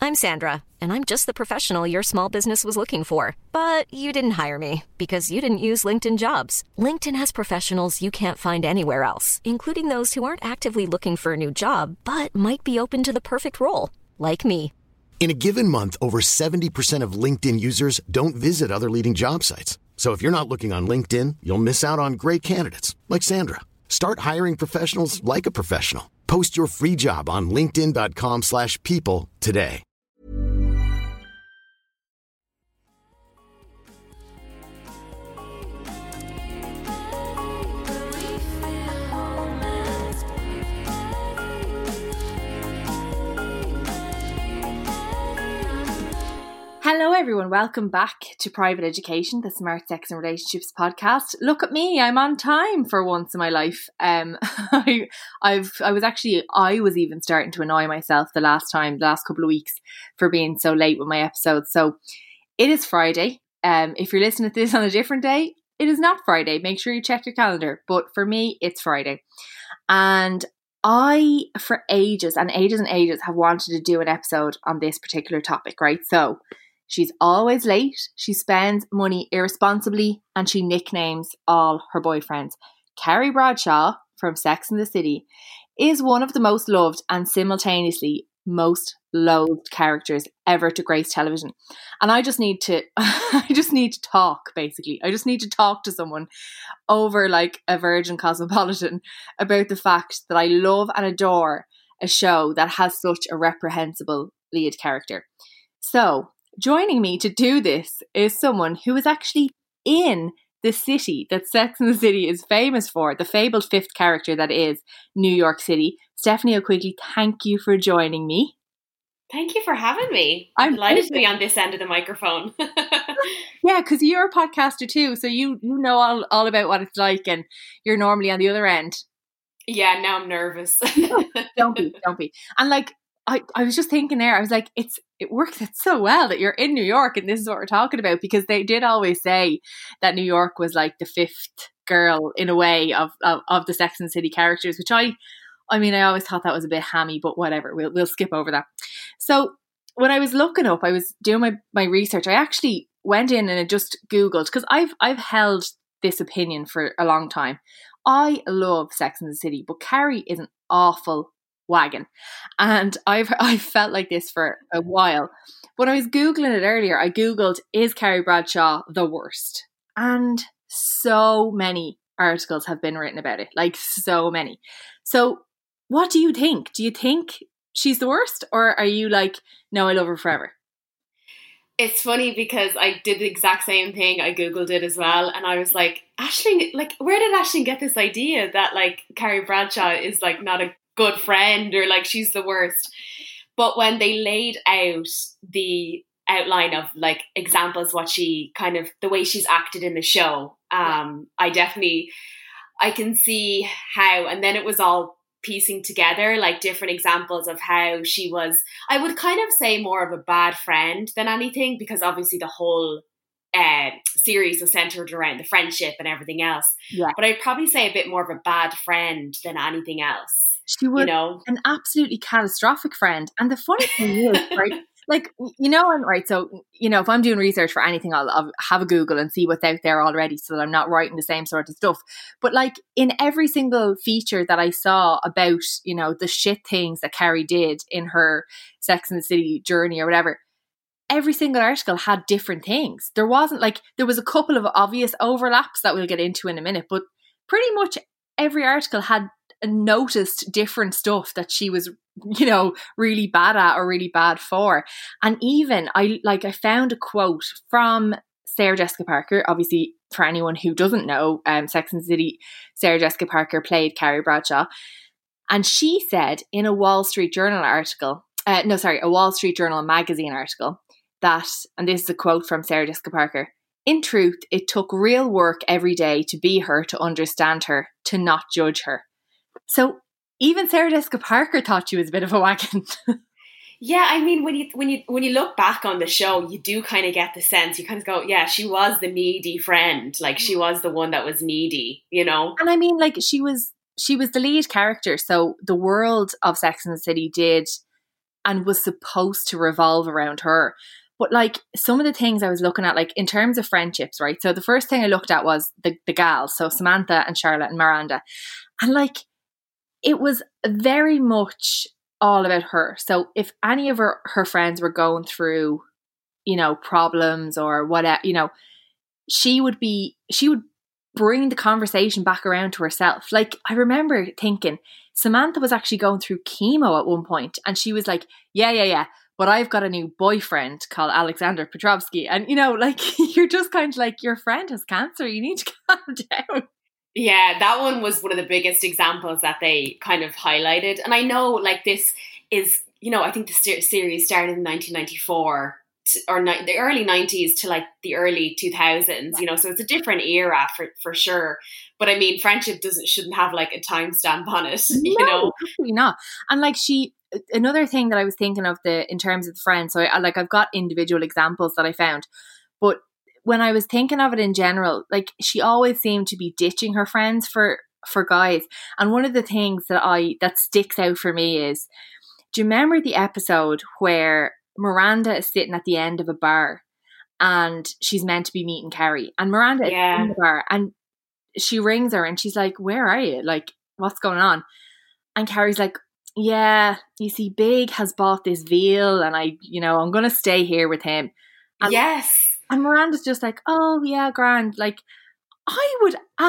I'm Sandra, and I'm just the professional your small business was looking for. But you didn't hire me because you didn't use LinkedIn Jobs. LinkedIn has professionals you can't find anywhere else, including those who aren't actively looking for a new job, but might be open to the perfect role, like me. In a given month, over 70% of LinkedIn users don't visit other leading job sites. So if you're not looking on LinkedIn, you'll miss out on great candidates like Sandra. Start hiring professionals like a professional. Post your free job on linkedin.com/people today. Hello everyone, welcome back to Private Education, the Smart Sex and Relationships podcast. Look at me, I'm on time for once in my life. I was even starting to annoy myself the last couple of weeks for being so late with my episodes. So it is Friday. If you're listening to this on a different day, it is not Friday. Make sure you check your calendar. But for me, it's Friday. And I, for ages and ages and ages, have wanted to do an episode on this particular topic, right? So she's always late, she spends money irresponsibly, and she nicknames all her boyfriends. Carrie Bradshaw from Sex and the City is one of the most loved and simultaneously most loathed characters ever to grace television. And I just need to talk, basically. I just need to talk to someone over like a Virgin Cosmopolitan about the fact that I love and adore a show that has such a reprehensible lead character. So joining me to do this is someone who is actually in the city that Sex and the City is famous for, the fabled fifth character that is New York City. Stephanie O'Quigley, thank you for joining me. Thank you for having me. I'm delighted to be on this end of the microphone. Yeah, because you're a podcaster too, so you know all about what it's like, and you're normally on the other end. Yeah, now I'm nervous. Don't be. And like, I was just thinking there, I was like, it works out so well that you're in New York and this is what we're talking about, because they did always say that New York was like the fifth girl in a way of the Sex and the City characters, which I always thought that was a bit hammy, but whatever, we'll skip over that. So when I was looking up, I was doing my research, I actually went in and I just Googled, because I've held this opinion for a long time. I love Sex and the City, but Carrie is an awful wagon. And I've felt like this for a while. When I was Googling it earlier, I Googled, is Carrie Bradshaw the worst? And so many articles have been written about it, like so many. So what do you think? Do you think she's the worst? Or are you like, no, I love her forever? It's funny because I did the exact same thing. I Googled it as well. And I was like, Aisling, like, where did Aisling get this idea that like Carrie Bradshaw is like not a good friend or like she's the worst? But when they laid out the outline of like examples, what she kind of, the way she's acted in the show, I can see how, and then it was all piecing together like different examples of how she was, I would kind of say more of a bad friend than anything, because obviously the whole series was centered around the friendship and everything else. Yeah. But I'd probably say a bit more of a bad friend than anything else. She was an absolutely catastrophic friend. And the funny thing is, right, like, so, if I'm doing research for anything, I'll have a Google and see what's out there already so that I'm not writing the same sort of stuff. But like in every single feature that I saw about, the shit things that Carrie did in her Sex and the City journey or whatever, every single article had different things. There wasn't like, there was a couple of obvious overlaps that we'll get into in a minute, but pretty much every article had noticed different stuff that she was, really bad at or really bad for. And even I found a quote from Sarah Jessica Parker. Obviously, for anyone who doesn't know, Sex and the City, Sarah Jessica Parker played Carrie Bradshaw. And she said in a Wall Street Journal magazine article that, and this is a quote from Sarah Jessica Parker, "In truth, it took real work every day to be her, to understand her, to not judge her." So even Sarah Jessica Parker thought she was a bit of a wagon. Yeah, I mean, when you look back on the show, you do kind of get the sense. You kind of go, yeah, she was the needy friend. Like, she was the one that was needy, And I mean, like, she was the lead character. So the world of Sex and the City did and was supposed to revolve around her. But like some of the things I was looking at, like in terms of friendships, right? So the first thing I looked at was the gals, so Samantha and Charlotte and Miranda. And like it was very much all about her. So if any of her friends were going through, you know, problems or whatever, you know, she would bring the conversation back around to herself. Like I remember thinking Samantha was actually going through chemo at one point and she was like, yeah. But I've got a new boyfriend called Alexander Petrovsky. And, you know, like, you're just kind of like, your friend has cancer. You need to calm down. Yeah, that one was one of the biggest examples that they kind of highlighted. And I know, like, this is, you know, I think the series started in 1994 the early 90s to, like, the early 2000s, you know, so it's a different era for sure. But, I mean, friendship shouldn't have, like, a timestamp on it, you know? Absolutely not. And, like, another thing that I was thinking of in terms of the friends, so I've got individual examples that I found, but when I was thinking of it in general, like she always seemed to be ditching her friends for guys. And one of the things that sticks out for me is, do you remember the episode where Miranda is sitting at the end of a bar and she's meant to be meeting Carrie, and Miranda is in the bar and she rings her and she's like, where are you? Like, what's going on? And Carrie's like, yeah, you see, Big has bought this veal and I'm going to stay here with him. And, yes. And Miranda's just like, oh yeah, grand. Like I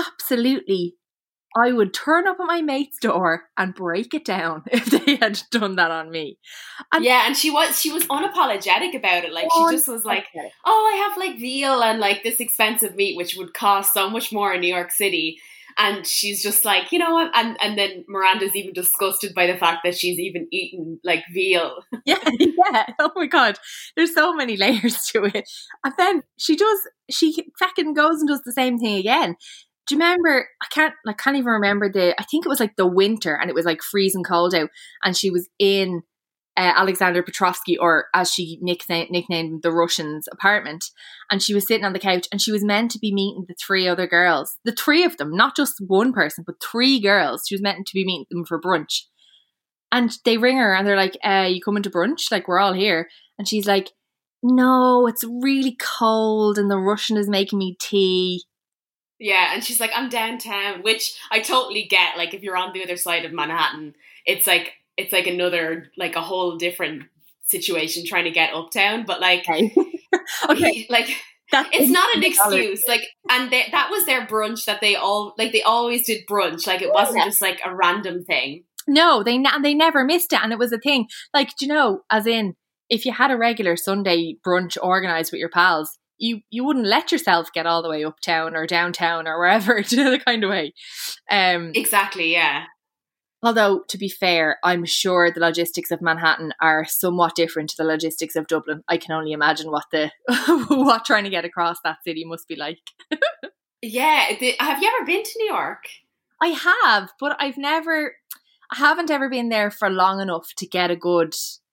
would turn up at my mate's door and break it down if they had done that on me. And and she was unapologetic about it. Like she just was like, oh, I have like veal and like this expensive meat, which would cost so much more in New York City. And she's just like, you know what? And then Miranda's even disgusted by the fact that she's even eaten like veal. Yeah. Oh my God. There's so many layers to it. And then she fucking goes and does the same thing again. Do you remember? I can't even remember I think it was like the winter and it was like freezing cold out. And she was in Alexander Petrovsky, or as she nicknamed the Russians' apartment, and she was sitting on the couch and she was meant to be meeting the three other girls, the three of them, not just one person, but three girls. She was meant to be meeting them for brunch, and they ring her and they're like, you coming to brunch? Like, we're all here. And she's like, no, it's really cold and the Russian is making me tea. Yeah, and she's like, I'm downtown, which I totally get. Like, if you're on the other side of Manhattan, it's like another, like a whole different situation trying to get uptown. But like, okay, like it's not an excuse. Like, and that was their brunch that they always did brunch. Like, it wasn't just like a random thing. No, they never missed it, and it was a thing. Like, do you know, as in, if you had a regular Sunday brunch organised with your pals, you wouldn't let yourself get all the way uptown or downtown or wherever, to the kind of way. Exactly, yeah. Although, to be fair, I'm sure the logistics of Manhattan are somewhat different to the logistics of Dublin. I can only imagine what what trying to get across that city must be like. Yeah. Have you ever been to New York? I have, but I haven't ever been there for long enough to get a good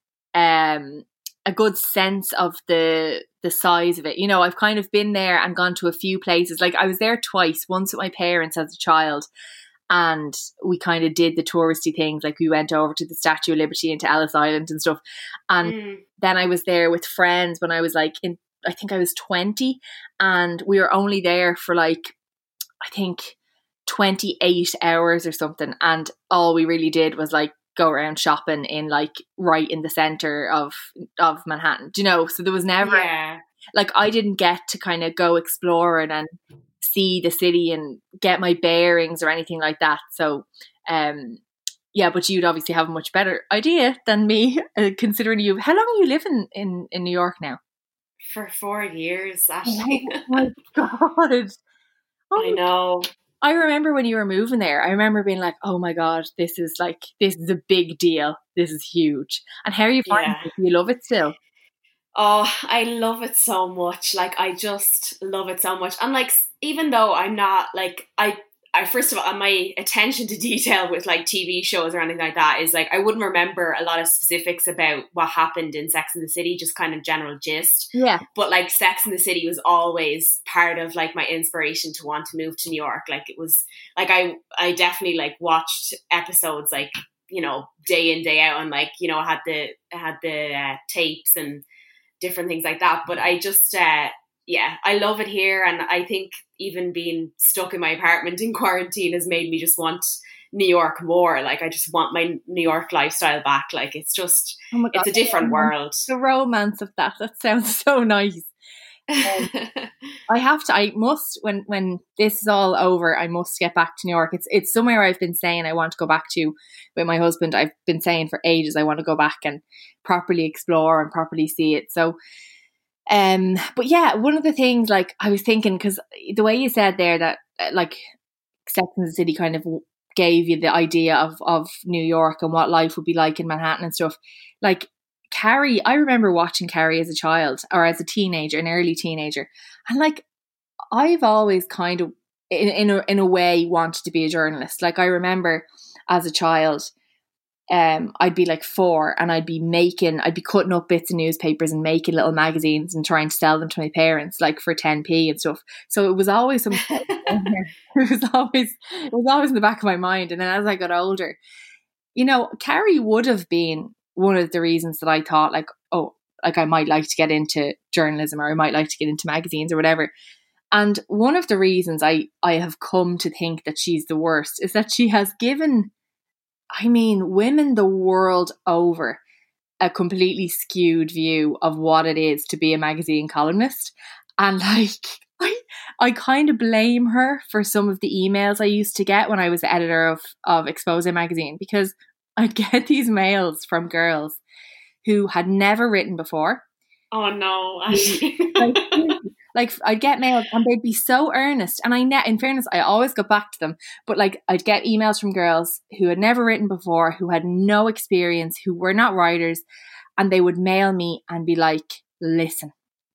sense of the size of it. You know, I've kind of been there and gone to a few places. Like, I was there twice, once with my parents as a child, and we kind of did the touristy things. Like, we went over to the Statue of Liberty and to Ellis Island and stuff. And then I was there with friends when I was like I think I was 20, and we were only there for like, I think 28 hours or something. And all we really did was like go around shopping in like right in the center of Manhattan, do you know? So there was never like, I didn't get to kind of go exploring and see the city and get my bearings or anything like that. So but you'd obviously have a much better idea than me, considering how long are you living in New York now? For 4 years, actually. Oh my God. I know. I remember when you were moving there, I remember being like, oh my God, this is a big deal. This is huge. And how are you finding it? Do you love it still? Oh, I love it so much. Like, I just love it so much. And like, even though I'm not like, I first of all, my attention to detail with like TV shows or anything like that is like, I wouldn't remember a lot of specifics about what happened in Sex and the City, just kind of general gist. Yeah. But like, Sex and the City was always part of like my inspiration to want to move to New York. Like, it was like, I definitely like watched episodes like day in, day out, and like, I had the tapes and different things like that. But I just, I love it here. And I think even being stuck in my apartment in quarantine has made me just want New York more. Like, I just want my New York lifestyle back. Like, it's just, oh my God, it's a different world. The romance of that sounds so nice. I must, when this is all over, I must get back to New York. It's somewhere I've been saying I want to go back to with my husband. I've been saying for ages I want to go back and properly explore and properly see it. So, but yeah, one of the things, like, I was thinking, because the way you said there that like Sex and the City kind of gave you the idea of New York and what life would be like in Manhattan and stuff. Like, Carrie, I remember watching Carrie as a child or as a teenager, an early teenager. And like, I've always kind of, in a way, wanted to be a journalist. Like, I remember as a child, I'd be like 4 and I'd be cutting up bits of newspapers and making little magazines and trying to sell them to my parents, like for 10p and stuff. So it was always something. It was always in the back of my mind. And then as I got older, Carrie would have been one of the reasons that I thought, like, oh, like I might like to get into journalism, or I might like to get into magazines or whatever. And one of the reasons I have come to think that she's the worst is that she has given, women the world over a completely skewed view of what it is to be a magazine columnist. And like, I kind of blame her for some of the emails I used to get when I was the editor of Expose magazine, because I'd get these mails from girls who had never written before. Oh no. Like I'd get mails and they'd be so earnest. And in fairness, I always got back to them. But like, I'd get emails from girls who had never written before, who had no experience, who were not writers. And they would mail me and be like, listen,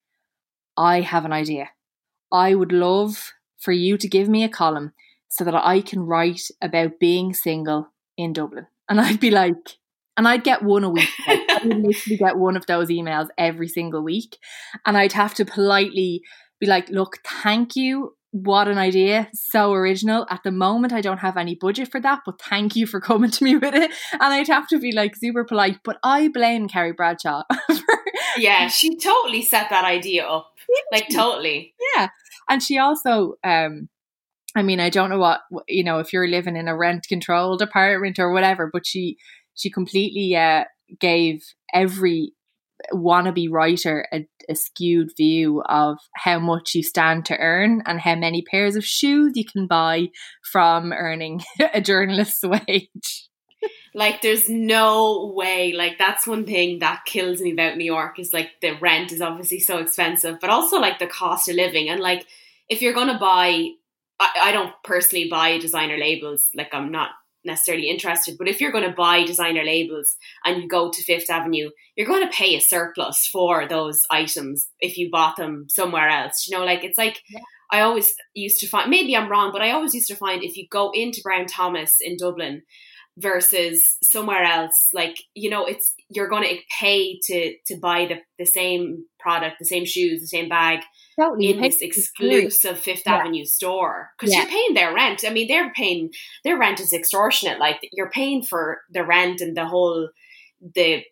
I have an idea. I would love for you to give me a column so that I can write about being single in Dublin. And I'd be like, and I'd get one a week. Like, I would literally get one of those emails every single week. And I'd have to politely be like, look, thank you. What an idea. So original. At the moment, I don't have any budget for that, but thank you for coming to me with it. And I'd have to be like super polite. But I blame Carrie Bradshaw. Yeah, she totally set that idea up. Like, totally. Yeah. And she also, I don't know what, if you're living in a rent controlled apartment or whatever, but she completely gave every wannabe writer a skewed view of how much you stand to earn and how many pairs of shoes you can buy from earning a journalist's wage. Like, there's no way. Like, that's one thing that kills me about New York is like the rent is obviously so expensive, but also like the cost of living. And like, if you're going to buy, I don't personally buy designer labels. Like, I'm not necessarily interested, but if you're going to buy designer labels and you go to Fifth Avenue, you're going to pay a surplus for those items if you bought them somewhere else. Like, it's like, yeah. I always used to find, maybe I'm wrong, but I always used to find if you go into Brown Thomas in Dublin versus somewhere else, like, it's, you're going to pay to buy the same product, the same shoes, the same bag in this exclusive Fifth Avenue store, because you're paying their rent. I mean, their rent is extortionate. Like, you're paying for the rent and the whole the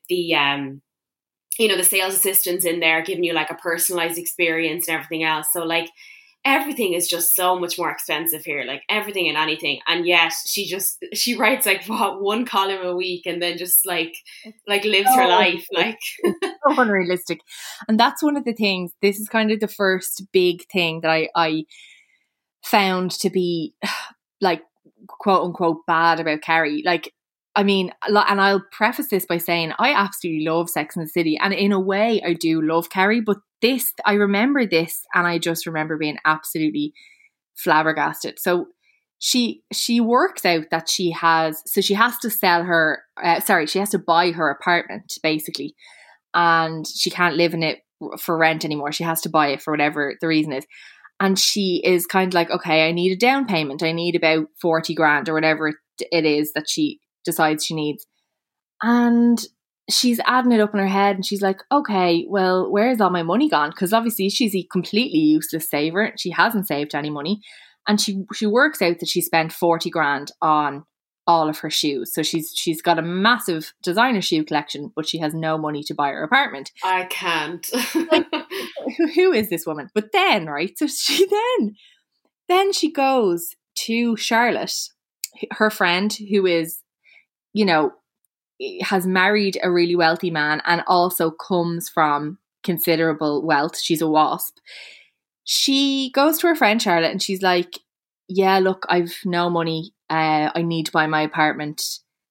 sales assistants in there giving you like a personalized experience and everything else. So like, everything is just so much more expensive here, like everything and anything. And yet she writes like one column a week and then just like lives her life. Like, so unrealistic. And that's one of the things, this is kind of the first big thing that I found to be like quote unquote bad about Carrie. Like, I mean, and I'll preface this by saying I absolutely love Sex and the City, and in a way I do love Carrie, but this, I remember this and I just remember being absolutely flabbergasted. So she works out that she has to sell her, she has to buy her apartment basically, and she can't live in it for rent anymore. She has to buy it for whatever the reason is. And she is kind of like, okay, I need a down payment. I need about 40 grand or whatever it is that she decides she needs. And she's adding it up in her head and she's like, okay, well, where's all my money gone? Because obviously she's a completely useless saver. She hasn't saved any money. And she works out that she spent 40 grand on all of her shoes. So she's got a massive designer shoe collection, but she has no money to buy her apartment. I can't. Like, who is this woman? But then, right, so she then she goes to Charlotte, her friend, who is, you know, has married a really wealthy man and also comes from considerable wealth. She's a WASP. She goes to her friend Charlotte and she's like, yeah, look, I've no money. I need to buy my apartment.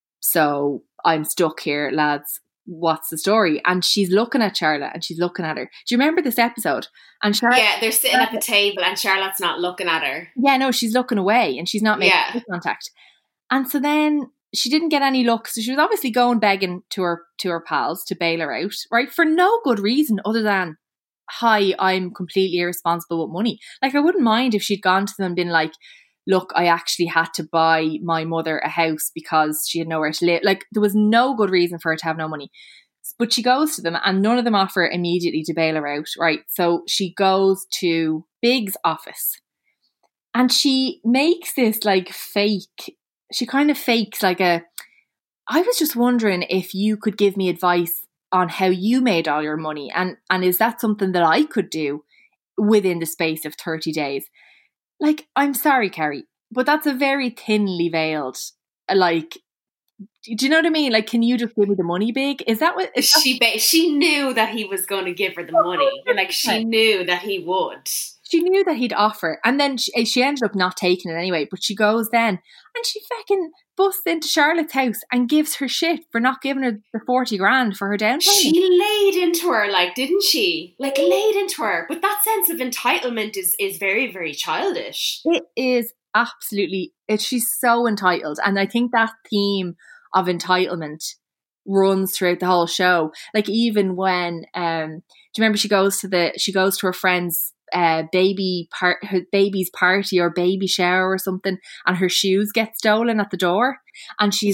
So I'm stuck here, lads. What's the story? And she's looking at Charlotte and she's looking at her. Do you remember this episode? And Charlotte, yeah, they're sitting at the table and Charlotte's not looking at her. Yeah, no, she's looking away and she's not making eye contact. And so then she didn't get any luck. So she was obviously going begging to her pals to bail her out, right? For no good reason other than, hi, I'm completely irresponsible with money. Like, I wouldn't mind if she'd gone to them and been like, look, I actually had to buy my mother a house because she had nowhere to live. Like, there was no good reason for her to have no money. But she goes to them and none of them offer immediately to bail her out, right? So she goes to Big's office and she makes this like fake, she kind of fakes like I was just wondering if you could give me advice on how you made all your money. And is that something that I could do within the space of 30 days? Like, I'm sorry, Kerry, but that's a very thinly veiled, like, do you know what I mean? Like, can you just give me the money, Big? Is that what... She knew that he was going to give her the money. Like, she knew that he would. She knew that he'd offer. And then she ended up not taking it anyway. But she goes then and she fucking busts into Charlotte's house and gives her shit for not giving her the 40 grand for her down payment. She laid into her, like, didn't she? Like, laid into her. But that sense of entitlement is very, very childish. It is absolutely... She's so entitled. And I think that theme of entitlement runs throughout the whole show. Like, even when... do you remember she goes to her friend's her baby's party or baby shower or something, and her shoes get stolen at the door, and she's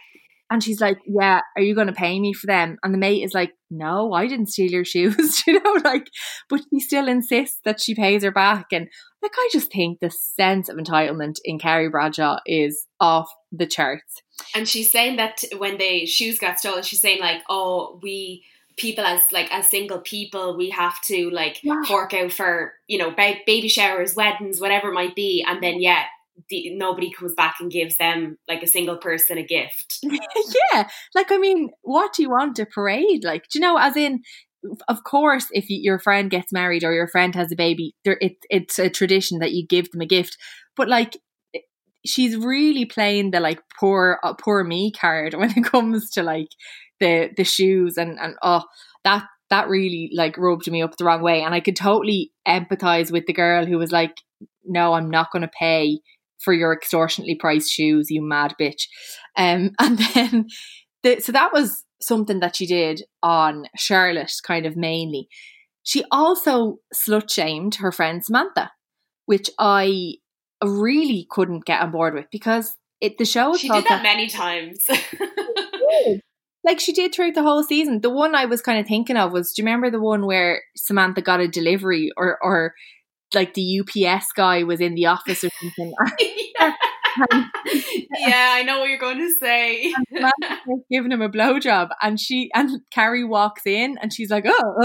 like, yeah, are you going to pay me for them? And the mate is like, no, I didn't steal your shoes. You know, like, but she still insists that she pays her back. And like, I just think the sense of entitlement in Carrie Bradshaw is off the charts. And she's saying that when the shoes got stolen, she's saying like, oh, people as single people, we have to like fork out for, you know, baby showers, weddings, whatever it might be. And then, nobody comes back and gives them like a single person a gift. Yeah. Like, I mean, what do you want, a parade? Like, do you know, as in, of course, if your friend gets married or your friend has a baby, it's a tradition that you give them a gift. But like, she's really playing the like poor me card when it comes to like the shoes and that really like rubbed me up the wrong way. And I could totally empathize with the girl who was like, no, I'm not going to pay for your extortionately priced shoes, you mad bitch. And then so that was something that she did on Charlotte, kind of mainly. She also slut shamed her friend Samantha, which I really couldn't get on board with, because the show she did that many times. Like, she did throughout the whole season. The one I was kind of thinking of was, do you remember the one where Samantha got a delivery or like the UPS guy was in the office or something? Yeah, I know what you're going to say. Samantha was giving him a blowjob and Carrie walks in and she's like,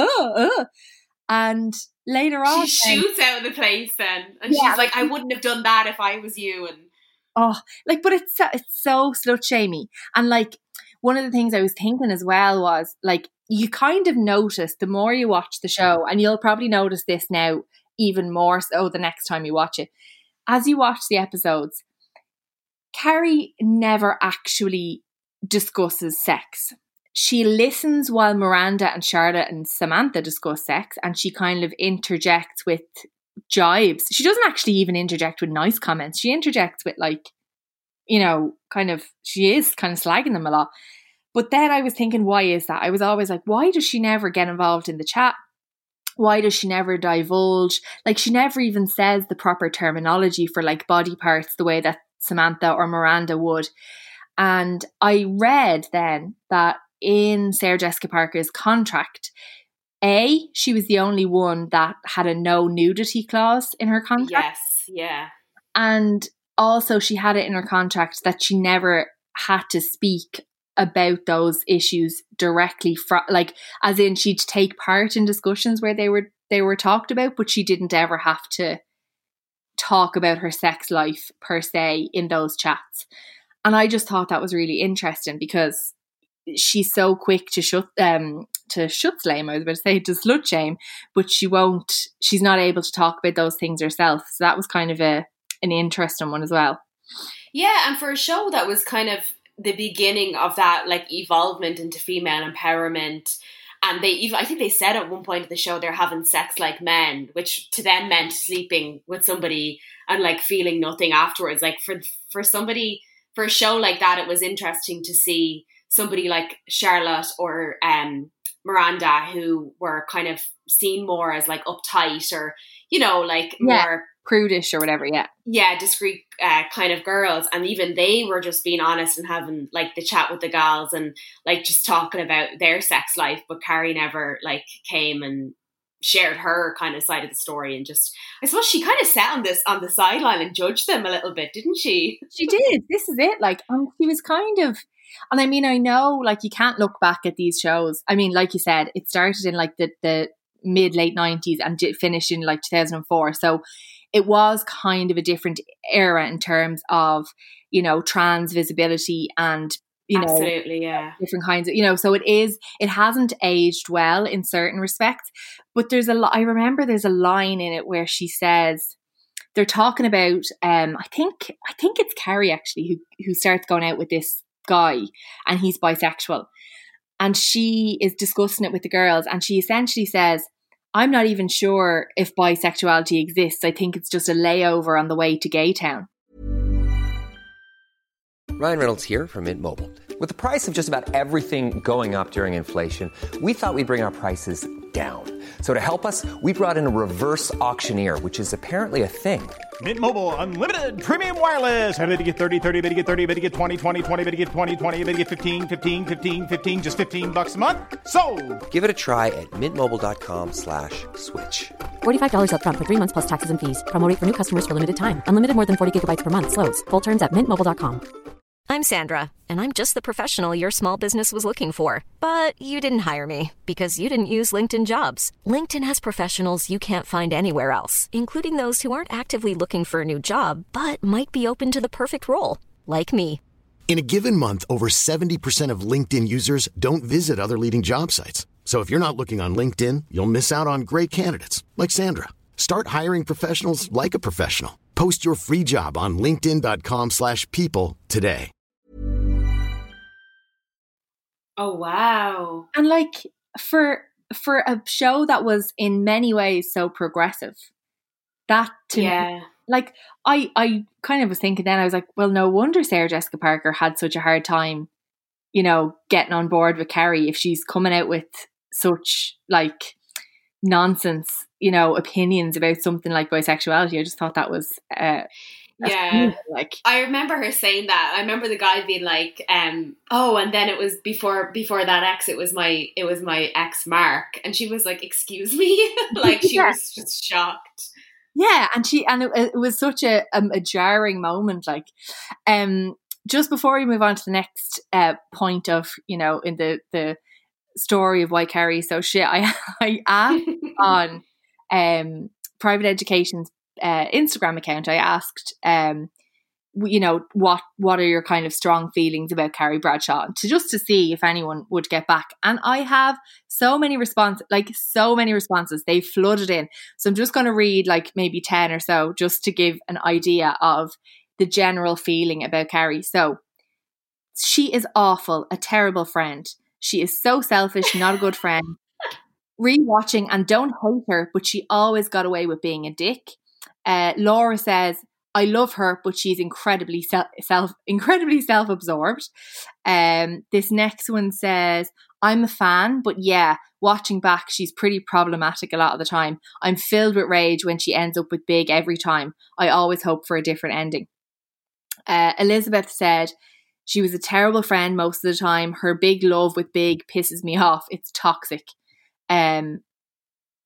and later on she shoots out of the place then, and she's like, I wouldn't have done that if I was you. And but it's so slut shamey. And like, one of the things I was thinking as well was like, you kind of notice the more you watch the show, and you'll probably notice this now even more so the next time you watch it, as you watch the episodes, Carrie never actually discusses sex. She listens while Miranda and Charlotte and Samantha discuss sex, and she kind of interjects with jibes. She doesn't actually even interject with nice comments. She interjects with like, you know, she is kind of slagging them a lot. But then I was thinking, why is that? I was always like, why does she never get involved in the chat? Why does she never divulge? Like, she never even says the proper terminology for like body parts the way that Samantha or Miranda would. And I read then that in Sarah Jessica Parker's contract, she was the only one that had a no nudity clause in her contract. Yes, yeah. And also she had it in her contract that she never had to speak about those issues directly like, as in she'd take part in discussions where they were talked about, but she didn't ever have to talk about her sex life per se in those chats. And I just thought that was really interesting, because she's so quick to shut shame, I was about to say, to slut shame, but she's not able to talk about those things herself. So that was kind of an interesting one as well. Yeah, and for a show that was kind of the beginning of that, like, evolvement into female empowerment. And I think they said at one point of the show they're having sex like men, which to them meant sleeping with somebody and like feeling nothing afterwards. Like for a show like that, it was interesting to see somebody like Charlotte or Miranda, who were kind of seen more as like uptight or, you know, like more prudish or whatever. Yeah, discreet kind of girls, and even they were just being honest and having like the chat with the gals and like just talking about their sex life. But Carrie never like came and shared her kind of side of the story, and just, I suppose she kind of sat on the sideline and judged them a little bit, didn't she? She did. This is it. Like, she was kind of, and I mean, I know like you can't look back at these shows. I mean, like you said, it started in like the mid late 90s and finished in like 2004. So it was kind of a different era in terms of, you know, trans visibility and, you know, absolutely, yeah, different kinds of, you know, so it hasn't aged well in certain respects. But I remember there's a line in it where she says, they're talking about, I think it's Carrie actually who starts going out with this guy, and he's bisexual, and she is discussing it with the girls, and she essentially says, I'm not even sure if bisexuality exists. I think it's just a layover on the way to Gay Town. Ryan Reynolds here from Mint Mobile. With the price of just about everything going up during inflation, we thought we'd bring our prices down. So to help us, we brought in a reverse auctioneer, which is apparently a thing. Mint Mobile Unlimited Premium Wireless. How to get 30, 30, bit to get 30, bit to get 20, 20, 20, bit to get 20, 20, bit to get 15, 15, 15, 15, just $15 a month? Sold! Give it a try at mintmobile.com/switch. $45 up front for 3 months plus taxes and fees. Promo rate for new customers for limited time. Unlimited more than 40 gigabytes per month. Slows full terms at mintmobile.com. I'm Sandra, and I'm just the professional your small business was looking for. But you didn't hire me because you didn't use LinkedIn Jobs. LinkedIn has professionals you can't find anywhere else, including those who aren't actively looking for a new job, but might be open to the perfect role, like me. In a given month, over 70% of LinkedIn users don't visit other leading job sites. So if you're not looking on LinkedIn, you'll miss out on great candidates like Sandra. Start hiring professionals like a professional. Post your free job on linkedin.com/people today. Oh, wow. And like for a show that was in many ways so progressive, that to me, like I kind of was thinking then, I was like, well, no wonder Sarah Jessica Parker had such a hard time, you know, getting on board with Carrie if she's coming out with such like nonsense, you know, opinions about something like bisexuality. I just thought that was like, I remember her saying that. I remember the guy being like, oh, and then it was before that ex, it was my ex Mark, and she was like, excuse me, like she was just shocked. Yeah, and it was such a jarring moment. Like, just before we move on to the next point of, you know, in the story of why Carrie's so shit, I asked on Private Education's Instagram account, I asked, you know, what are your kind of strong feelings about Carrie Bradshaw, to see if anyone would get back. And I have so many responses. They flooded in. So I'm just going to read like maybe 10 or so just to give an idea of the general feeling about Carrie. So, she is awful, a terrible friend. She is so selfish, not a good friend. Rewatching, and don't hate her, but she always got away with being a dick. Laura says, I love her, but she's incredibly self-absorbed. This next one says, I'm a fan, but yeah, watching back, she's pretty problematic a lot of the time. I'm filled with rage when she ends up with Big every time. I always hope for a different ending. Elizabeth said, she was a terrible friend most of the time. Her big love with Big pisses me off. It's toxic.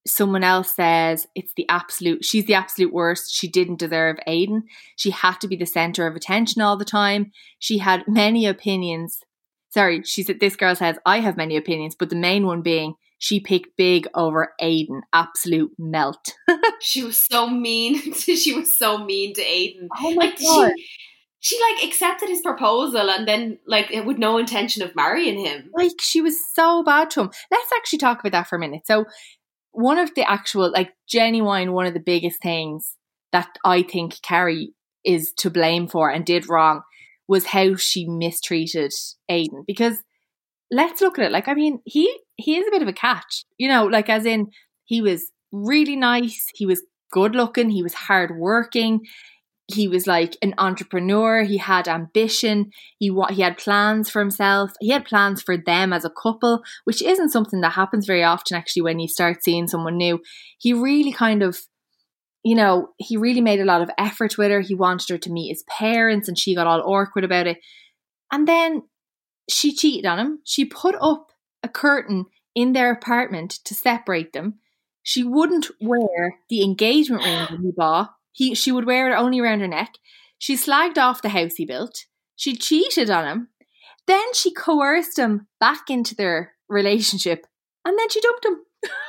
someone else says she's the absolute worst. She didn't deserve Aidan. She had to be the center of attention all the time. She had many opinions. Sorry, she said, this girl says, I have many opinions, but the main one being she picked Big over Aidan. Absolute melt. She was so mean. She was so mean to Aidan. Oh my God. She like accepted his proposal and then like with no intention of marrying him. Like she was so bad to him. Let's actually talk about that for a minute. So one of the actual, like genuine, one of the biggest things that I think Carrie is to blame for and did wrong was how she mistreated Aidan. Because let's look at it. Like, I mean, he is a bit of a catch, you know, like as in he was really nice. He was good looking. He was hardworking. He was like an entrepreneur. He had ambition. He had plans for himself. He had plans for them as a couple, which isn't something that happens very often actually when you start seeing someone new. He really kind of, you know, he really made a lot of effort with her. He wanted her to meet his parents and she got all awkward about it. And then she cheated on him. She put up a curtain in their apartment to separate them. She wouldn't wear the engagement ring that he bought. She would wear it only around her neck. She slagged off the house he built. She cheated on him. Then she coerced him back into their relationship. And then she dumped him.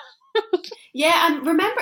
Yeah, and remember,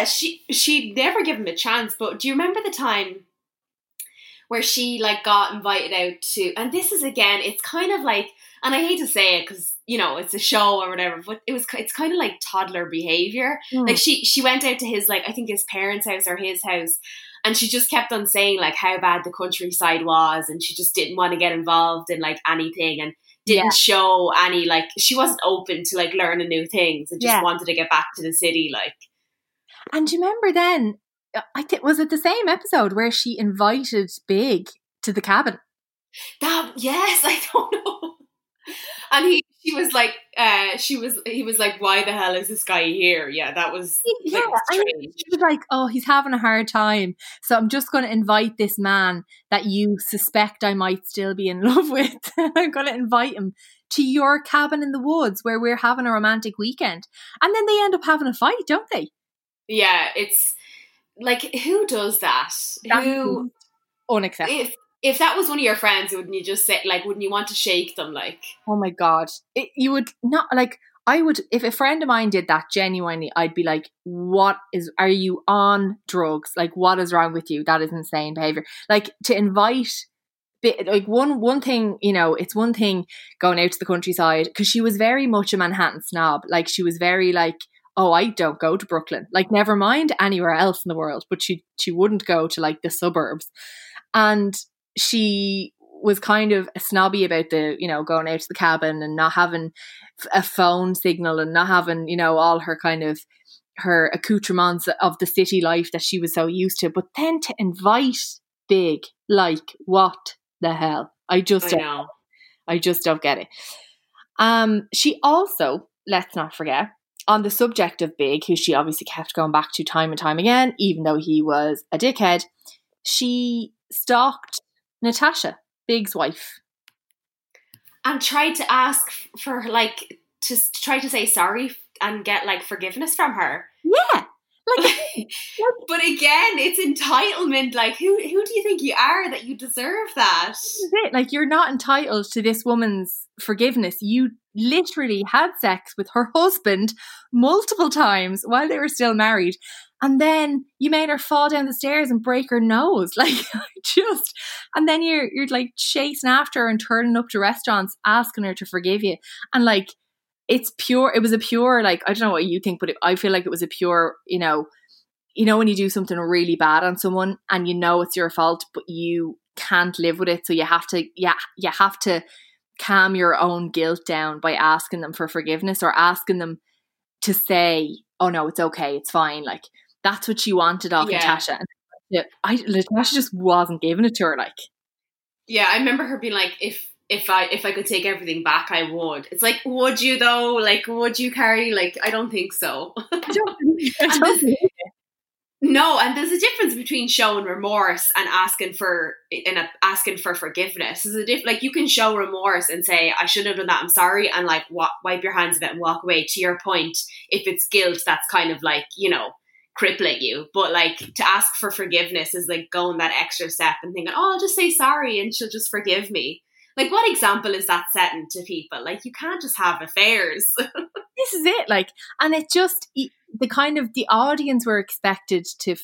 she never gave him a chance. But do you remember the time where she like got invited out to, and this is again, it's kind of like, and I hate to say it because, you know, it's a show or whatever, but it's kind of like toddler behavior. Like she went out to his, like, I think his parents' house or his house, and she just kept on saying like how bad the countryside was, and she just didn't want to get involved in like anything, and didn't show any, like, she wasn't open to like learning new things and just wanted to get back to the city, like. And do you remember then, was it the same episode where she invited Big to the cabin? Yes, I don't know. And he was like, he was like, why the hell is this guy here? Yeah, that was like, strange. She was like, oh, he's having a hard time, so I'm just going to invite this man that you suspect I might still be in love with. I'm going to invite him to your cabin in the woods where we're having a romantic weekend. And then they end up having a fight, don't they? Yeah, it's like, who does that? Who? Unacceptable. If that was one of your friends, wouldn't you just say, like, wouldn't you want to shake them, like? Oh my God. You would not, like, I would, if a friend of mine did that genuinely, I'd be like, are you on drugs? Like, what is wrong with you? That is insane behavior. Like, to invite, like, one thing, you know, it's one thing going out to the countryside, because she was very much a Manhattan snob. Like, she was very like, oh, I don't go to Brooklyn. Like, never mind anywhere else in the world, but she wouldn't go to, like, the suburbs. And she was kind of snobby about the, you know, going out to the cabin and not having a phone signal and not having, you know, all her kind of her accoutrements of the city life that she was so used to. But then to invite Big, like, what the hell? I just don't get it. She also, let's not forget, on the subject of Big, who she obviously kept going back to time and time again, even though he was a dickhead, she stalked Natasha, Big's wife, and tried to ask for, like, to try to say sorry and get, like, forgiveness from her. Yeah, like, but again, it's entitlement. Like, who do you think you are that you deserve that? This is it. Like, you're not entitled to this woman's forgiveness. You literally had sex with her husband multiple times while they were still married. And then you made her fall down the stairs and break her nose. Like, and then you're like chasing after her and turning up to restaurants asking her to forgive you. And like, it was a pure, like, I don't know what you think, but I feel like it was a pure, you know, when you do something really bad on someone and you know it's your fault, but you can't live with it. So you have to calm your own guilt down by asking them for forgiveness or asking them to say, oh no, it's okay, it's fine. Like, that's what she wanted off Natasha. And Natasha just wasn't giving it to her. Like, yeah, I remember her being like, if I could take everything back, I would. It's like, would you though? Like, would you, Carrie? Like, I don't think so. I don't believe it. No, and there's a difference between showing remorse and asking for forgiveness. There's a like you can show remorse and say, I shouldn't have done that, I'm sorry, and like wipe your hands of it and walk away. To your point, if it's guilt, that's kind of like, you know, crippling you. But like to ask for forgiveness is like going that extra step and thinking, oh, I'll just say sorry and she'll just forgive me. Like, what example is that setting to people? Like, you can't just have affairs. This is it. Like, and it just, the kind of, the audience were expected to,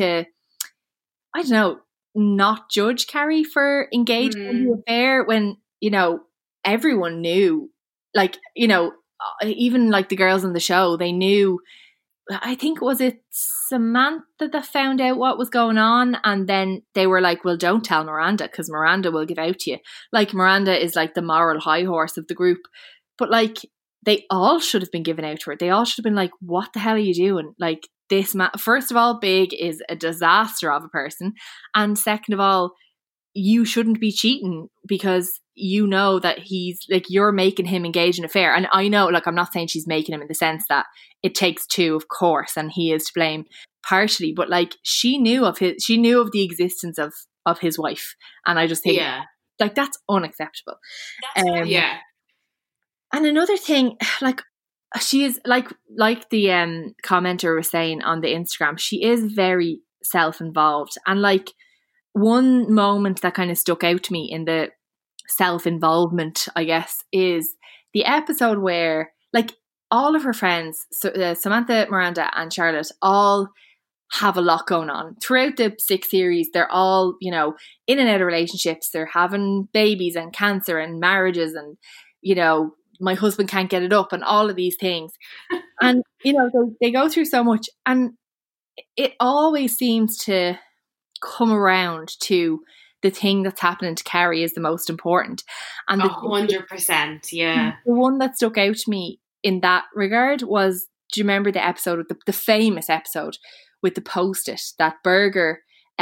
I don't know, not judge Carrie for engaging in the affair when, you know, everyone knew, like, you know, even like the girls on the show, they knew. I think, was it Samantha that found out what was going on, and then they were like, well, don't tell Miranda because Miranda will give out to you. Like, Miranda is like the moral high horse of the group, but like they all should have been given out to her. They all should have been like, what the hell are you doing? Like, this first of all, Big is a disaster of a person, and second of all, you shouldn't be cheating because you know that he's like, you're making him engage in an affair. And I know, like, I'm not saying she's making him in the sense that it takes two, of course, and he is to blame partially, but like she knew of the existence of his wife. And I just think like that's unacceptable. Yeah. And another thing, like, she is like the commenter was saying on the Instagram, she is very self-involved. And like, one moment that kind of stuck out to me in the self-involvement, I guess, is the episode where like all of her friends, Samantha, Miranda and Charlotte, all have a lot going on throughout the 6 series. They're all, you know, in and out of relationships. They're having babies and cancer and marriages and, you know, my husband can't get it up and all of these things. And, you know, they go through so much, and it always seems to come around to the thing that's happening to Carrie is the most important. And 100%, yeah. The one that stuck out to me in that regard was, do you remember the episode with the famous episode with the post-it that Berger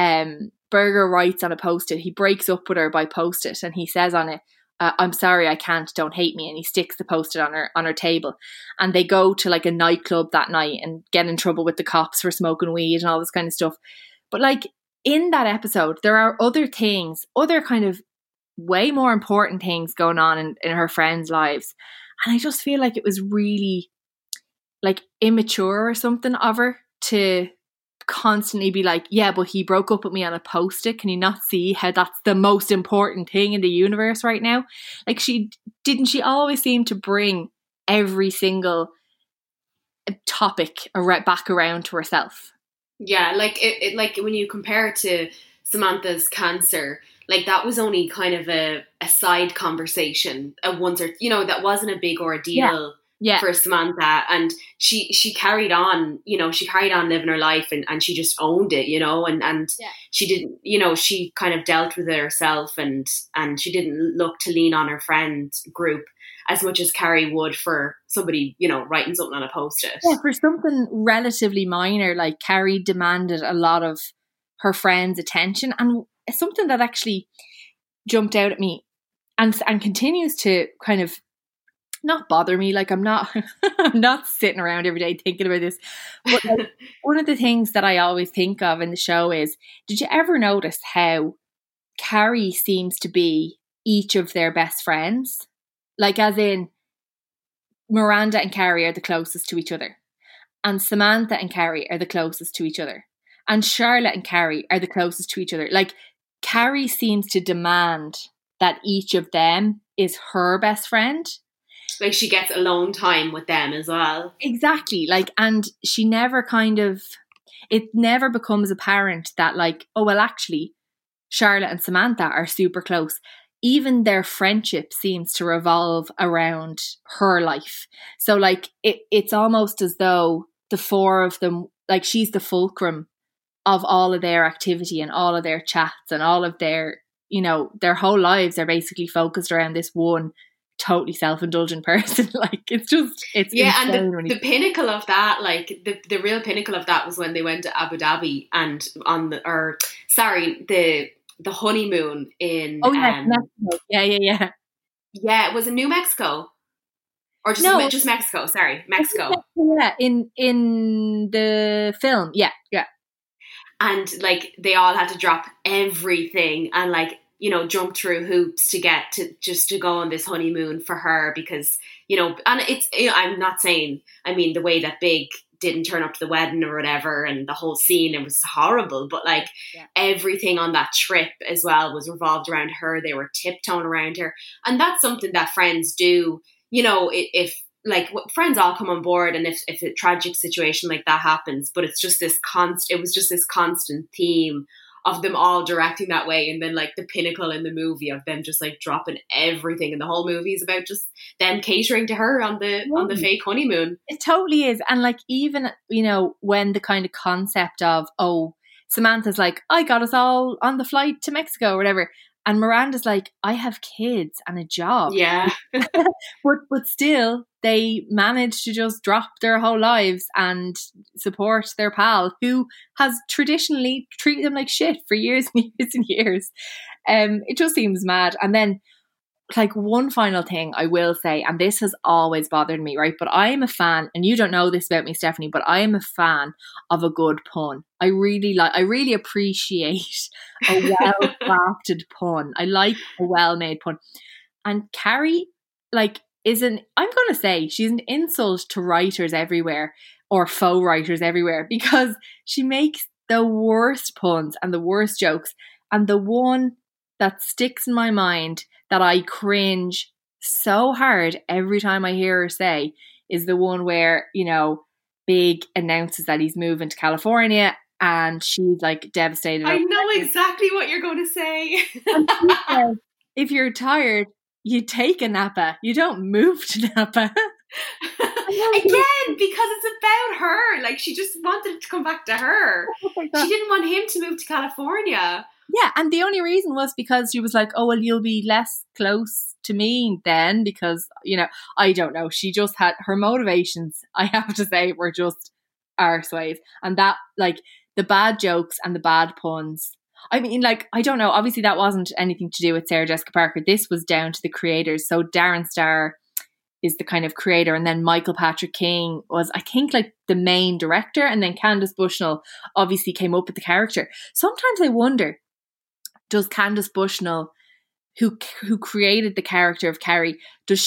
writes on a post-it? He breaks up with her by post-it and he says on it, I'm sorry, I can't, don't hate me. And he sticks the post-it on her table. And they go to like a nightclub that night and get in trouble with the cops for smoking weed and all this kind of stuff. But like, in that episode, there are other things, other kind of way more important things going on in her friends' lives. And I just feel like it was really like immature or something of her to constantly be like, yeah, but he broke up with me on a post-it. Can you not see how that's the most important thing in the universe right now? Like, she always seem to bring every single topic back around to herself. Yeah, like it like when you compare it to Samantha's cancer, like that was only kind of a side conversation, that wasn't a big ordeal for Samantha, and she carried on, you know, she carried on living her life and she just owned it, you know, and she didn't, you know, she kind of dealt with it herself and she didn't look to lean on her friend group as much as Carrie would for somebody, you know, writing something on a post-it. Yeah, for something relatively minor, like Carrie demanded a lot of her friends' attention, and it's something that actually jumped out at me and continues to kind of not bother me. Like, I'm not sitting around every day thinking about this. But like, one of the things that I always think of in the show is, did you ever notice how Carrie seems to be each of their best friends? Like, as in, Miranda and Carrie are the closest to each other. And Samantha and Carrie are the closest to each other. And Charlotte and Carrie are the closest to each other. Like, Carrie seems to demand that each of them is her best friend. Like, she gets alone time with them as well. Exactly. Like, and she never it never becomes apparent that like, oh, well, actually, Charlotte and Samantha are super close. Even their friendship seems to revolve around her life. So like, it's almost as though the four of them, like, she's the fulcrum of all of their activity and all of their chats and all of their, you know, their whole lives are basically focused around this one totally self-indulgent person. Like, it's and the pinnacle of that, like the real pinnacle of that was when they went to Abu Dhabi and the honeymoon in Mexico. Yeah, was it New Mexico? Or just Mexico, sorry. Mexico. Yeah, in the film. Yeah. and like they all had to drop everything and like, you know, jump through hoops to get to just to go on this honeymoon for her because, you know, and it's, I'm not saying, I mean, the way that Big didn't turn up to the wedding or whatever and the whole scene, it was horrible, but like everything on that trip as well was revolved around her. They were tiptoeing around her, and that's something that friends do, you know, if like friends all come on board and if a tragic situation like that happens, but it's just this constant theme of them all directing that way, and then like the pinnacle in the movie of them just like dropping everything, and the whole movie is about just them catering to her on the fake honeymoon. It totally is. And like, even, you know, when the kind of concept of, oh, Samantha's like, I got us all on the flight to Mexico or whatever, and Miranda's like, I have kids and a job. Yeah. but still they manage to just drop their whole lives and support their pal who has traditionally treated them like shit for years and years and years. It just seems mad. And then, like, one final thing I will say, and this has always bothered me, right? But I am a fan, and you don't know this about me, Stephanie, but I am a fan of a good pun. I really appreciate a well-crafted pun. I like a well-made pun. And Carrie, like, I'm going to say she's an insult to writers everywhere, or faux writers everywhere, because she makes the worst puns and the worst jokes. And the one that sticks in my mind that I cringe so hard every time I hear her say is the one where, you know, Big announces that he's moving to California and she's like devastated. I know exactly what you're going to say. Says, if you're tired, you take a Napa. You don't move to Napa. Again, because it's about her. Like, she just wanted it to come back to her. Oh, she didn't want him to move to California. Yeah, and the only reason was because she was like, oh, well, you'll be less close to me then because, you know, I don't know. She just had her motivations, I have to say, were just arseways. And that, like, the bad jokes and the bad puns. I mean, like, I don't know. Obviously, that wasn't anything to do with Sarah Jessica Parker. This was down to the creators. So Darren Star is the kind of creator, and then Michael Patrick King was, I think, like the main director, and then Candace Bushnell obviously came up with the character. Sometimes I wonder, does Candace Bushnell, who created the character of Carrie, does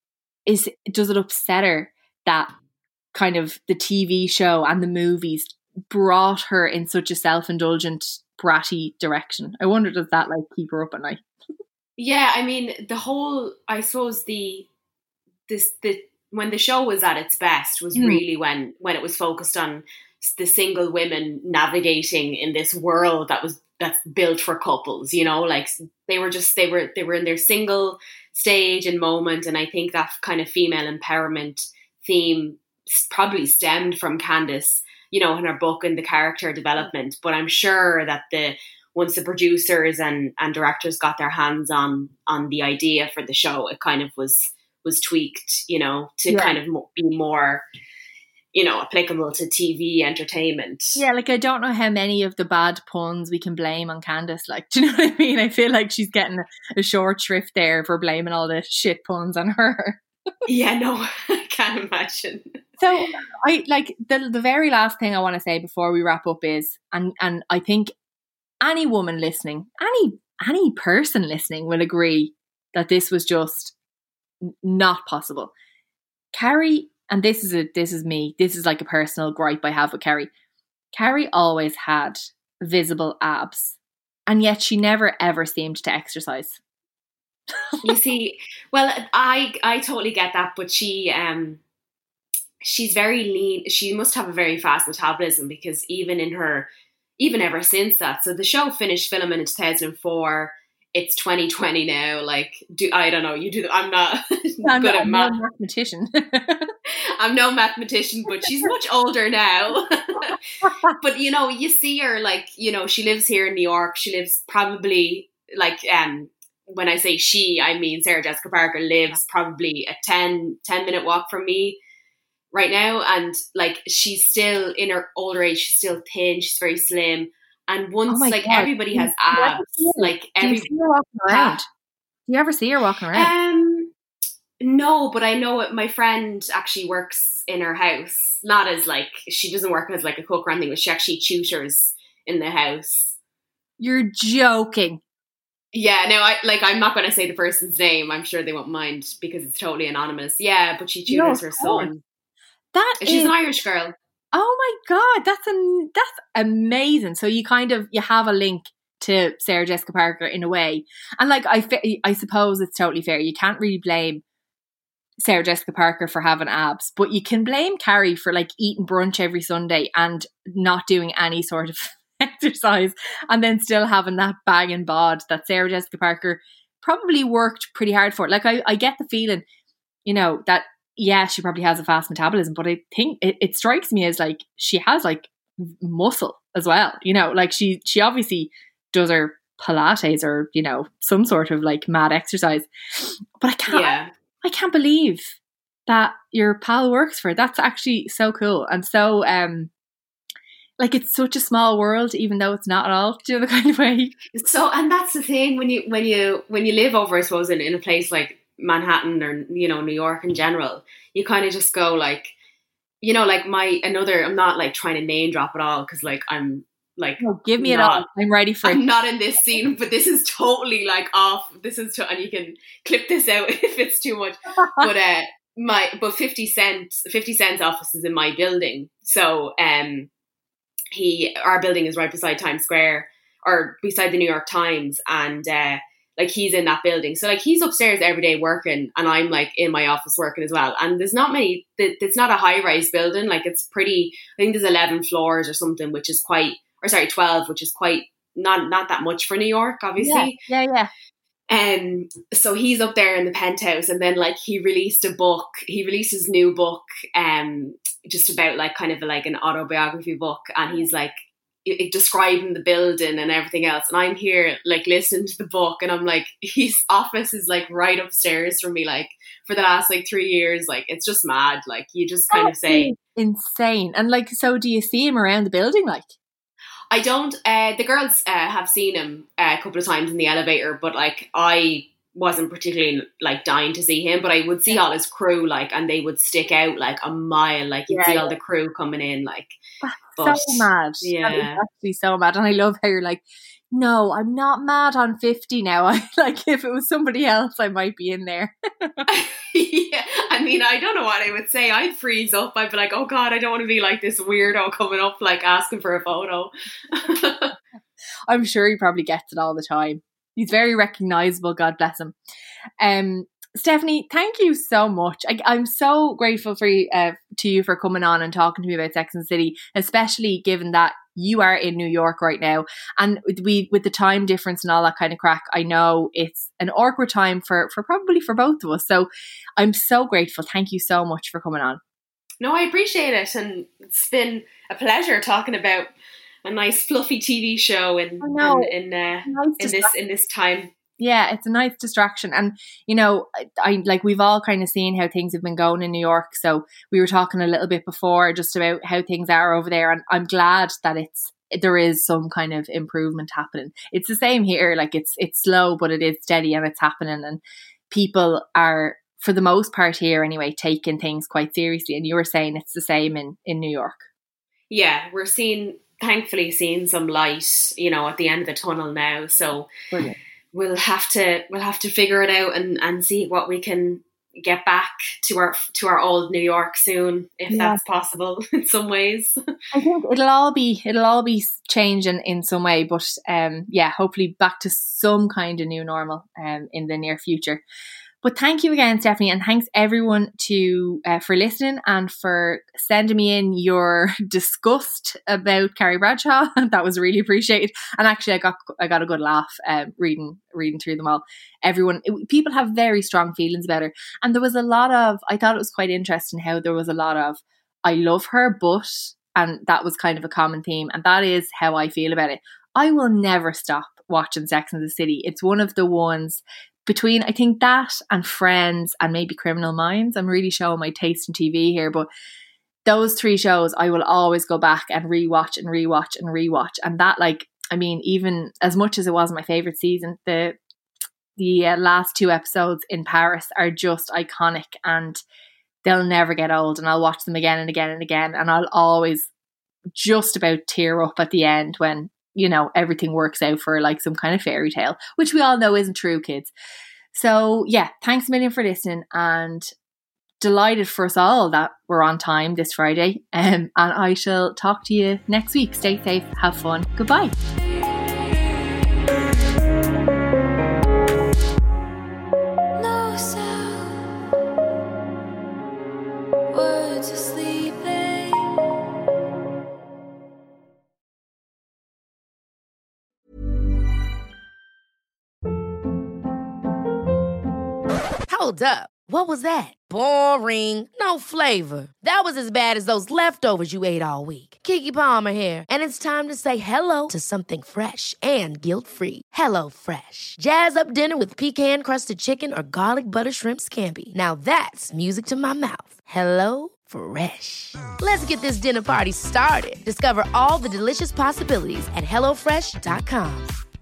it upset her that kind of the TV show and the movies brought her in such a self-indulgent, bratty direction? I wonder, does that like keep her up at night? Yeah, I mean, the whole, I suppose when the show was at its best was really when it was focused on the single women navigating in this world that's built for couples, you know, like they were in their single stage and moment. And I think that kind of female empowerment theme probably stemmed from Candace, you know, in her book and the character development. But I'm sure that once the producers and directors got their hands on the idea for the show, it kind of was tweaked, you know, to kind of be more, you know, applicable to TV entertainment. Yeah, like I don't know how many of the bad puns we can blame on Candace. Like, do you know what I mean? I feel like she's getting a short shrift there for blaming all the shit puns on her. Yeah, no, I can't imagine. So I like the very last thing I want to say before we wrap up is, and I think any woman listening, any person listening will agree that this was just not possible. Carrie, and this is me, this is like a personal gripe I have with Carrie. Carrie always had visible abs, and yet she never ever seemed to exercise. You see, well, I totally get that, but she's very lean. She must have a very fast metabolism, because even ever since that, so the show finished filming in 2004. It's 2020 now. Like, I don't know. You do. I'm not good at math. I'm no mathematician. I'm no mathematician, but she's much older now. But you know, you see her, like, you know, she lives here in New York. She lives probably like when I say she, I mean Sarah Jessica Parker lives probably a 10-minute walk from me right now, and like she's still in her older age. She's still thin. She's very slim. And once, like, God, everybody has abs, like every. Do you ever see her walking around? No, but I know my friend actually works in her house. Not as like, she doesn't work as like a cook or anything, but she actually tutors in the house. You're joking. Yeah, no, I'm not going to say the person's name. I'm sure they won't mind because it's totally anonymous. Yeah, but she tutors her son. She's an Irish girl. Oh my God, that's amazing. So you have a link to Sarah Jessica Parker in a way. And like, I suppose it's totally fair. You can't really blame Sarah Jessica Parker for having abs, but you can blame Carrie for like eating brunch every Sunday and not doing any sort of exercise, and then still having that bang and bod that Sarah Jessica Parker probably worked pretty hard for. Like I get the feeling, that yeah, she probably has a fast metabolism, but I think it strikes me as like she has like muscle as well. Like she obviously does her Pilates or some sort of like mad exercise. But I can't believe that your pal works for her. That's actually so cool and so like it's such a small world, even though it's not at all. Do you know the kind of way? So, and that's the thing when you live over, I suppose, in a place like Manhattan or New York in general, you kind of just go like, like I'm not like trying to name drop at all because like I'm like, no, give me it all. I'm ready for it. I'm not in this scene, but this is totally like off. And you can clip this out if it's too much. But 50 Cent's office is in my building, so our building is right beside Times Square or beside the New York Times, and like he's in that building. So like he's upstairs every day working and I'm like in my office working as well. And there's not many, it's not a high rise building. Like it's pretty, I think there's 11 floors or something, 12, which is quite not that much for New York, obviously. Yeah. So he's up there in the penthouse, and then like he released his new book, just about like kind of like an autobiography book, and he's like describing the building and everything else, and I'm here like listening to the book, and I'm like, his office is like right upstairs from me, like for the last like 3 years. Like it's just mad. Like you just kind of say insane. And like, so do you see him around the building? Like, I don't. The girls have seen him a couple of times in the elevator, but like I wasn't particularly like dying to see him. But I would see all his crew, like, and they would stick out like a mile. Like you'd see all the crew coming in, like. So mad. Yeah, that is actually so mad. And I love how you're like, no, I'm not mad on 50 now. I like, if it was somebody else, I might be in there. Yeah, I mean, I don't know what I would say. I'd freeze up. I'd be like, oh God, I don't want to be like this weirdo coming up, like asking for a photo. I'm sure he probably gets it all the time. He's very recognisable, God bless him. Stephanie, thank you so much. I'm so grateful for you, to you for coming on and talking to me about Sex and the City, especially given that you are in New York right now. And with the time difference and all that kind of crack, I know it's an awkward time for probably for both of us. So I'm so grateful. Thank you so much for coming on. No, I appreciate it. And it's been a pleasure talking about a nice fluffy TV show in this time. Yeah, it's a nice distraction. And, I like, we've all kind of seen how things have been going in New York. So we were talking a little bit before just about how things are over there. And I'm glad that there is some kind of improvement happening. It's the same here. Like it's slow, but it is steady and it's happening. And people are, for the most part here anyway, taking things quite seriously. And you were saying it's the same in New York. Yeah, we're thankfully seeing some light, at the end of the tunnel now. So brilliant. We'll have to figure it out and see what we can get back to our old New York soon, if that's possible in some ways. I think it'll all be changing in some way, but hopefully back to some kind of new normal in the near future. But thank you again, Stephanie, and thanks everyone for listening and for sending me in your disgust about Carrie Bradshaw. That was really appreciated. And actually, I got a good laugh reading through them all. People have very strong feelings about her, and there was a lot of. I thought it was quite interesting how there was a lot of I love her, but, and that was kind of a common theme, and that is how I feel about it. I will never stop watching Sex and the City. It's one of the ones. Between, I think, that and Friends and maybe Criminal Minds, I'm really showing my taste in TV here, but those three shows I will always go back and rewatch and rewatch and rewatch. And that, like, I mean, even as much as it was my favourite season, the last 2 episodes in Paris are just iconic and they'll never get old. And I'll watch them again and again and again, and I'll always just about tear up at the end when you know, everything works out for like some kind of fairy tale, which we all know isn't true, kids. So yeah, thanks a million for listening, and delighted for us all that we're on time this Friday. And I shall talk to you next week. Stay safe, have fun. Goodbye. Hold up. What was that? Boring. No flavor. That was as bad as those leftovers you ate all week. Keke Palmer here. And it's time to say hello to something fresh and guilt-free. Hello Fresh. Jazz up dinner with pecan-crusted chicken or garlic butter shrimp scampi. Now that's music to my mouth. Hello Fresh. Let's get this dinner party started. Discover all the delicious possibilities at HelloFresh.com.